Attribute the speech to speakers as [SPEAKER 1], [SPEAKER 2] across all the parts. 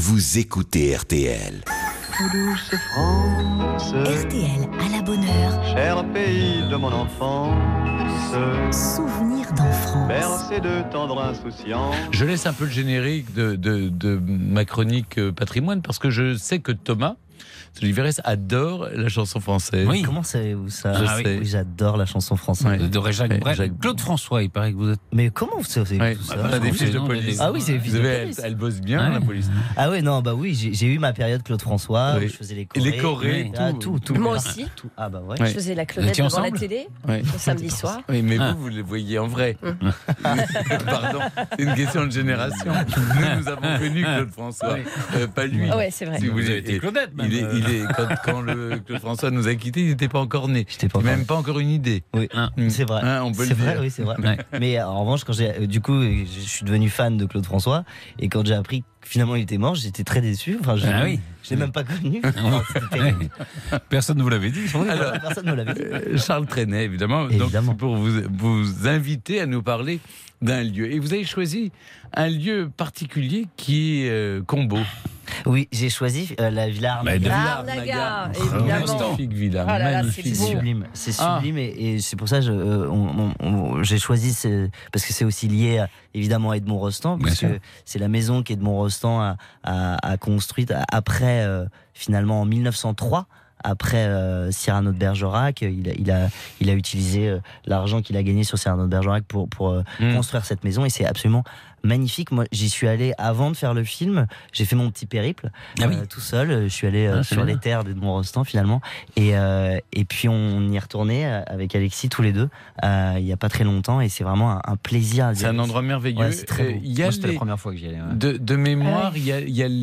[SPEAKER 1] vous écoutez RTL.
[SPEAKER 2] Douce France,
[SPEAKER 3] RTL à la bonne heure.
[SPEAKER 2] cher pays de mon enfance,
[SPEAKER 3] Souvenir d'enfance.
[SPEAKER 2] bercé de tendre insouciance.
[SPEAKER 4] Je laisse un peu le générique de ma chronique patrimoine parce que je sais que Thomas Oliveres adore la chanson française.
[SPEAKER 5] Oui.
[SPEAKER 6] Comment savez-vous ça?
[SPEAKER 4] Je sais.
[SPEAKER 6] Oui, j'adore la chanson française.
[SPEAKER 4] Ouais.
[SPEAKER 5] Vous adorez Jacques Brel.
[SPEAKER 4] Jacques-
[SPEAKER 5] Claude François, il paraît que vous êtes.
[SPEAKER 6] Mais comment vous savez
[SPEAKER 4] Ouais.
[SPEAKER 6] tout ça?
[SPEAKER 4] T'as des fiches de
[SPEAKER 5] non,
[SPEAKER 4] police.
[SPEAKER 6] Ah oui, c'est des fiches
[SPEAKER 4] Vous
[SPEAKER 6] de
[SPEAKER 4] savez,
[SPEAKER 6] police.
[SPEAKER 4] elle bosse bien,
[SPEAKER 5] Ouais.
[SPEAKER 4] la police.
[SPEAKER 6] Ah oui, non, bah oui, j'ai eu ma période Claude François,
[SPEAKER 4] Oui.
[SPEAKER 6] où je faisais les
[SPEAKER 4] Et
[SPEAKER 6] chorés.
[SPEAKER 4] les chorés,
[SPEAKER 6] Ah, tout.
[SPEAKER 7] Moi aussi.
[SPEAKER 6] Tout. Ah bah ouais.
[SPEAKER 4] Ouais.
[SPEAKER 7] Je faisais la
[SPEAKER 5] Vous
[SPEAKER 7] clonette
[SPEAKER 5] étiez
[SPEAKER 7] devant la
[SPEAKER 5] ensemble
[SPEAKER 7] télé
[SPEAKER 4] Ouais.
[SPEAKER 7] le samedi soir.
[SPEAKER 4] Oui, mais
[SPEAKER 5] Ah.
[SPEAKER 4] vous le voyez en vrai. Pardon, c'est une question de génération. Nous avons connu Claude François, pas lui.
[SPEAKER 7] Ah ouais, c'est vrai.
[SPEAKER 4] Si vous
[SPEAKER 5] Vous avez
[SPEAKER 4] voulez.
[SPEAKER 5] été Claudette, même.
[SPEAKER 4] Il est quand le Claude François nous a quittés, il n'était pas encore né.
[SPEAKER 6] J'étais pas
[SPEAKER 4] Même
[SPEAKER 6] encore-
[SPEAKER 4] pas encore une idée.
[SPEAKER 6] Oui,
[SPEAKER 5] Ah.
[SPEAKER 6] c'est vrai.
[SPEAKER 4] Hein, on peut
[SPEAKER 6] C'est
[SPEAKER 4] le
[SPEAKER 6] vrai,
[SPEAKER 4] dire.
[SPEAKER 6] oui, c'est vrai.
[SPEAKER 5] Ouais.
[SPEAKER 6] Mais en revanche, quand du coup, je suis devenu fan de Claude François, et quand j'ai appris que finalement il était mort, j'étais très déçu. Enfin, je
[SPEAKER 5] Ah oui.
[SPEAKER 6] l'ai même pas connu. Enfin, c'était terrible.
[SPEAKER 5] Personne ne vous l'avait dit.
[SPEAKER 4] Alors,
[SPEAKER 6] Personne ne me l'avait dit.
[SPEAKER 4] Charles Trenet, évidemment.
[SPEAKER 6] Évidemment.
[SPEAKER 4] Donc, c'est pour vous inviter à nous parler d'un lieu. Et vous avez choisi un lieu particulier qui est Combeau.
[SPEAKER 6] Oui, j'ai choisi la Villa Arnaga.
[SPEAKER 7] Arnaga, évidemment.
[SPEAKER 4] Magnifique villa,
[SPEAKER 7] Ah là là,
[SPEAKER 4] magnifique.
[SPEAKER 7] c'est
[SPEAKER 6] C'est
[SPEAKER 7] beau.
[SPEAKER 6] sublime, c'est
[SPEAKER 4] Ah.
[SPEAKER 6] sublime et c'est pour ça que j'ai choisi parce que c'est aussi lié évidemment à Edmond Rostand,
[SPEAKER 5] Bien
[SPEAKER 6] parce
[SPEAKER 5] sûr.
[SPEAKER 6] que c'est la maison qu'Edmond Rostand a construite après finalement en 1903. Après Cyrano de Bergerac, il a utilisé l'argent qu'il a gagné sur Cyrano de Bergerac pour construire cette maison, et c'est absolument magnifique. Moi, j'y suis allé avant de faire le film. J'ai fait mon petit périple
[SPEAKER 5] Ah oui.
[SPEAKER 6] tout seul. Je suis allé
[SPEAKER 5] C'est
[SPEAKER 6] sur
[SPEAKER 5] bien.
[SPEAKER 6] les terres d'Edmond Rostand finalement, et puis on y est retourné avec Alexis tous les deux il y a pas très longtemps, et c'est vraiment un plaisir.
[SPEAKER 4] C'est un endroit merveilleux.
[SPEAKER 6] Ouais, c'est très beau.
[SPEAKER 4] Il y a
[SPEAKER 5] Moi, c'était la
[SPEAKER 4] les-
[SPEAKER 5] première fois que j'y allais. ouais.
[SPEAKER 4] de mémoire, il y a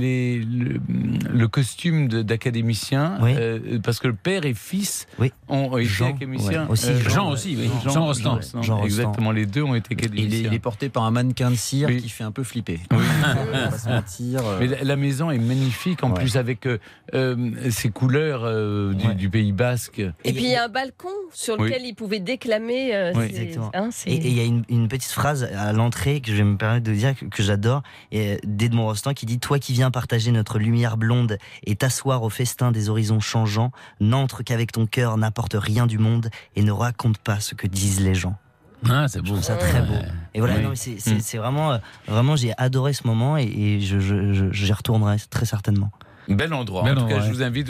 [SPEAKER 4] le costume d'académicien,
[SPEAKER 6] Oui.
[SPEAKER 4] parce que le père et fils
[SPEAKER 6] Oui.
[SPEAKER 4] ont été
[SPEAKER 6] Jean,
[SPEAKER 4] académiciens.
[SPEAKER 6] ouais. Aussi,
[SPEAKER 5] Jean aussi, oui. Jean Rostand.
[SPEAKER 6] Jean Rostand.
[SPEAKER 4] Exactement, les deux ont été académiciens.
[SPEAKER 8] Il est porté par un mannequin de cire
[SPEAKER 4] Oui.
[SPEAKER 8] qui fait un peu flipper.
[SPEAKER 4] Oui.
[SPEAKER 8] On va se mentir.
[SPEAKER 4] Mais la maison est magnifique, en
[SPEAKER 8] Ouais.
[SPEAKER 4] plus avec ces couleurs du Pays Basque.
[SPEAKER 7] Et puis il y a un balcon sur lequel il pouvait déclamer.
[SPEAKER 4] Oui.
[SPEAKER 6] Exactement.
[SPEAKER 7] C'est-
[SPEAKER 6] Et il y a une petite phrase à l'entrée que je vais me permettre de dire que j'adore, d'Edmond Rostand, qui dit: toi qui viens partager notre lumière blonde et t'asseoir au festin des horizons changeants, n'entre qu'avec ton cœur, n'apporte rien du monde et ne raconte pas ce que disent les gens.
[SPEAKER 5] Ah, c'est
[SPEAKER 6] Je
[SPEAKER 5] beau.
[SPEAKER 6] trouve ça très beau. Et voilà,
[SPEAKER 4] Oui.
[SPEAKER 6] non, mais c'est vraiment, j'ai adoré ce moment, et j'y retournerai très certainement.
[SPEAKER 4] Bel endroit.
[SPEAKER 5] Bel
[SPEAKER 4] En tout cas,
[SPEAKER 5] endroit,
[SPEAKER 4] je vous invite,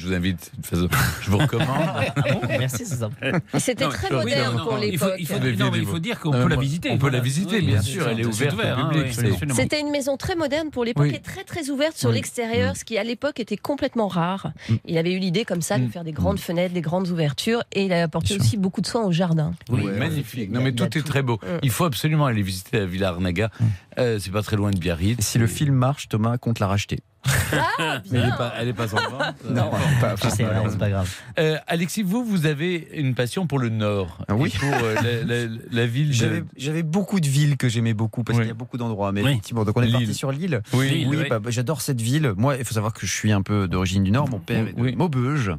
[SPEAKER 4] je vous recommande.
[SPEAKER 6] Ah bon, merci, c'est sympa.
[SPEAKER 7] C'était
[SPEAKER 5] Non,
[SPEAKER 7] très
[SPEAKER 5] oui,
[SPEAKER 7] moderne
[SPEAKER 5] non,
[SPEAKER 7] pour
[SPEAKER 5] il faut,
[SPEAKER 7] l'époque.
[SPEAKER 5] il faut dire qu'on peut la visiter.
[SPEAKER 4] On peut la visiter, bien sûr. Elle est ouverte au public.
[SPEAKER 7] C'était une maison très moderne pour l'époque,
[SPEAKER 4] Oui.
[SPEAKER 7] et très très ouverte sur
[SPEAKER 4] Oui.
[SPEAKER 7] l'extérieur, ce qui à l'époque était complètement rare. Il avait eu l'idée comme ça de faire des grandes fenêtres, des grandes ouvertures, et il a apporté
[SPEAKER 6] Bien
[SPEAKER 7] aussi beaucoup de soin au jardin.
[SPEAKER 4] Oui,
[SPEAKER 6] Ouais,
[SPEAKER 4] magnifique.
[SPEAKER 6] il
[SPEAKER 4] Non,
[SPEAKER 6] y a-
[SPEAKER 4] mais
[SPEAKER 6] il y a
[SPEAKER 4] tout est
[SPEAKER 6] tout.
[SPEAKER 4] très beau. Il faut absolument aller visiter la Villa Arnaga. C'est pas très loin de Biarritz.
[SPEAKER 8] Si le film marche, Thomas compte la racheter.
[SPEAKER 7] Ah,
[SPEAKER 4] Mais
[SPEAKER 7] bien.
[SPEAKER 4] elle est pas en vente.
[SPEAKER 6] Non, je sais, c'est pas grave.
[SPEAKER 4] Alexis, vous avez une passion pour le Nord.
[SPEAKER 8] Ah oui.
[SPEAKER 4] Et pour la ville de...
[SPEAKER 8] J'avais beaucoup de villes que j'aimais beaucoup parce
[SPEAKER 4] Oui.
[SPEAKER 8] qu'il y a beaucoup d'endroits. Mais
[SPEAKER 5] Oui.
[SPEAKER 8] effectivement, donc on est
[SPEAKER 4] Lille.
[SPEAKER 8] parti sur Lille.
[SPEAKER 4] Oui.
[SPEAKER 5] Lille,
[SPEAKER 8] Oui,
[SPEAKER 5] oui.
[SPEAKER 8] j'adore cette ville. Moi, il faut savoir que je suis un peu d'origine du Nord. Mon père est de
[SPEAKER 4] Oui.
[SPEAKER 8] Maubeuge.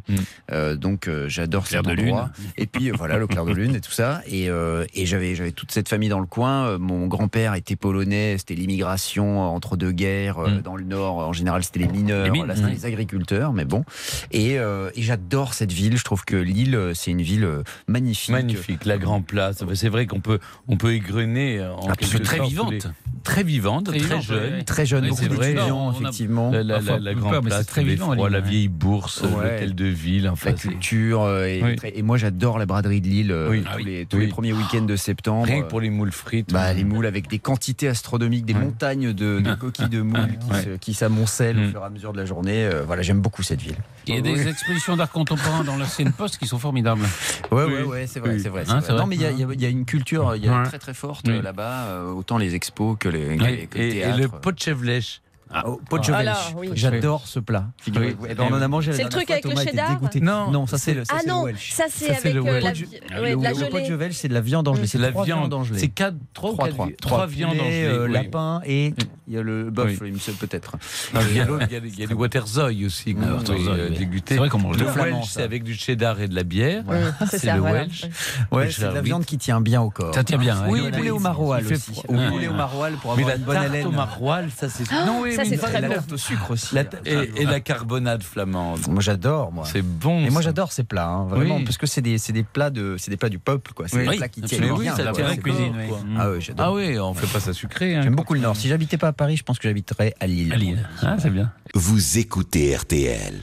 [SPEAKER 8] Donc j'adore
[SPEAKER 5] Clair
[SPEAKER 8] cet
[SPEAKER 5] de
[SPEAKER 8] endroit. Et puis voilà, le clair de lune et tout ça. Et j'avais toute cette famille dans le coin. Mon grand-père était polonais. C'était l'immigration entre deux guerres dans le Nord. En général, c'était les mineurs.
[SPEAKER 5] Les mines,
[SPEAKER 8] Là, c'était
[SPEAKER 5] oui.
[SPEAKER 8] les agriculteurs. Mais bon. Et j'adore cette ville. Je trouve que Lille, c'est une ville magnifique.
[SPEAKER 4] Magnifique, la Grand Place. C'est vrai qu'on peut égrener en
[SPEAKER 5] Absolument.
[SPEAKER 4] quelque
[SPEAKER 5] Très
[SPEAKER 4] sorte
[SPEAKER 5] vivante.
[SPEAKER 4] tous les- Très vivante, très
[SPEAKER 5] vivante,
[SPEAKER 4] jeune.
[SPEAKER 5] oui.
[SPEAKER 8] Très jeune,
[SPEAKER 4] Oui,
[SPEAKER 8] beaucoup
[SPEAKER 4] c'est vrai.
[SPEAKER 8] d'étudiants,
[SPEAKER 5] On a-
[SPEAKER 8] effectivement.
[SPEAKER 4] La
[SPEAKER 5] Enfin,
[SPEAKER 4] Grande
[SPEAKER 5] peur, mais
[SPEAKER 4] Place,
[SPEAKER 5] c'est très
[SPEAKER 4] le
[SPEAKER 5] vivant,
[SPEAKER 4] Beffroi,
[SPEAKER 5] Lille,
[SPEAKER 4] la
[SPEAKER 5] ouais.
[SPEAKER 4] vieille bourse,
[SPEAKER 8] Ouais.
[SPEAKER 4] l'hôtel de ville. Enfin,
[SPEAKER 8] La
[SPEAKER 4] c'est-
[SPEAKER 8] culture
[SPEAKER 4] Oui.
[SPEAKER 8] et moi j'adore la braderie de Lille
[SPEAKER 4] Oui.
[SPEAKER 5] Ah oui.
[SPEAKER 8] tous les
[SPEAKER 4] Oui.
[SPEAKER 8] premiers week-ends de septembre.
[SPEAKER 4] rien que pour les moules frites.
[SPEAKER 8] Les moules avec des quantités astronomiques, des
[SPEAKER 4] Ouais.
[SPEAKER 8] montagnes de coquilles de moules qui s'amoncellent au fur et à mesure de la journée. Voilà, j'aime beaucoup cette ville.
[SPEAKER 5] Il y a des expositions d'art contemporain dans l'ancienne poste qui sont formidables.
[SPEAKER 8] Ouais, c'est vrai,
[SPEAKER 4] Oui.
[SPEAKER 8] c'est vrai.
[SPEAKER 5] Hein, c'est vrai.
[SPEAKER 8] Non, mais il y a une culture
[SPEAKER 4] Ouais.
[SPEAKER 8] très très forte
[SPEAKER 4] Oui.
[SPEAKER 8] là-bas, autant les expos que les que le
[SPEAKER 4] Et
[SPEAKER 8] théâtre.
[SPEAKER 4] le Potchevlech.
[SPEAKER 8] Potchevêche.
[SPEAKER 7] Alors, oui.
[SPEAKER 8] J'adore ce plat. Figurez-vous.
[SPEAKER 4] Oui.
[SPEAKER 8] Eh ben, on en a mangé la
[SPEAKER 7] C'est le
[SPEAKER 8] dernière
[SPEAKER 7] truc
[SPEAKER 8] fois,
[SPEAKER 7] avec le
[SPEAKER 8] Thomas était
[SPEAKER 7] cheddar
[SPEAKER 8] dégoûté.
[SPEAKER 4] Non,
[SPEAKER 8] ça c'est le
[SPEAKER 7] Ah non,
[SPEAKER 8] Welsh.
[SPEAKER 7] ça c'est
[SPEAKER 4] Ça, c'est
[SPEAKER 7] avec
[SPEAKER 4] le
[SPEAKER 7] la,
[SPEAKER 4] Welsh.
[SPEAKER 7] de la
[SPEAKER 8] Le
[SPEAKER 7] gelée.
[SPEAKER 8] Potchevêche, c'est de la viande engelée.
[SPEAKER 4] C'est la
[SPEAKER 8] trois
[SPEAKER 4] viande.
[SPEAKER 8] viandes engelées.
[SPEAKER 4] C'est trois viandes
[SPEAKER 8] poulets,
[SPEAKER 4] engelées. Oui.
[SPEAKER 8] lapin et il y a le bœuf,
[SPEAKER 4] Oui.
[SPEAKER 8] il me semble peut-être.
[SPEAKER 4] Il y a l'autre, il y a du Waterzooi aussi qu'on
[SPEAKER 5] Waterzooi,
[SPEAKER 4] peut
[SPEAKER 5] oui.
[SPEAKER 4] déguster.
[SPEAKER 5] C'est vrai qu'on mange
[SPEAKER 4] Le
[SPEAKER 5] le
[SPEAKER 8] flamand,
[SPEAKER 4] Welsh,
[SPEAKER 8] ça.
[SPEAKER 4] c'est avec du cheddar et de la bière.
[SPEAKER 7] C'est
[SPEAKER 4] C'est
[SPEAKER 7] ça,
[SPEAKER 4] le
[SPEAKER 7] voilà.
[SPEAKER 4] Welsh.
[SPEAKER 8] Ouais, c'est de la
[SPEAKER 4] oui.
[SPEAKER 8] viande qui tient bien au corps.
[SPEAKER 5] Ça tient bien.
[SPEAKER 8] Oui,
[SPEAKER 5] ouais.
[SPEAKER 8] poulet au maroilles
[SPEAKER 4] Il fait
[SPEAKER 8] aussi.
[SPEAKER 4] froid.
[SPEAKER 8] Ou
[SPEAKER 4] Ouais.
[SPEAKER 8] poulet au maroilles pour
[SPEAKER 4] Mais
[SPEAKER 8] avoir
[SPEAKER 4] la
[SPEAKER 8] une bonne
[SPEAKER 4] tarte
[SPEAKER 8] haleine.
[SPEAKER 4] au maroilles, ça c'est... Non, oui,
[SPEAKER 7] Ça, c'est très bon.
[SPEAKER 8] Au sucre aussi.
[SPEAKER 4] Et la carbonade flamande.
[SPEAKER 8] Moi j'adore, moi.
[SPEAKER 4] C'est bon.
[SPEAKER 8] Et moi
[SPEAKER 4] ça.
[SPEAKER 8] j'adore ces plats, hein, vraiment,
[SPEAKER 4] Oui.
[SPEAKER 8] parce que c'est des plats du peuple, quoi. C'est des plats qui tiennent
[SPEAKER 4] Mais
[SPEAKER 8] bien.
[SPEAKER 4] oui, ça tient la cuisine.
[SPEAKER 5] oui.
[SPEAKER 8] Ah oui, j'adore.
[SPEAKER 4] Ah oui, on fait pas ça sucré. Hein,
[SPEAKER 8] J'aime beaucoup le Nord. Si j'habitais pas à Paris, je pense que j'habiterais à Lille.
[SPEAKER 5] À Lille. Ah, c'est bien.
[SPEAKER 1] Vous écoutez RTL.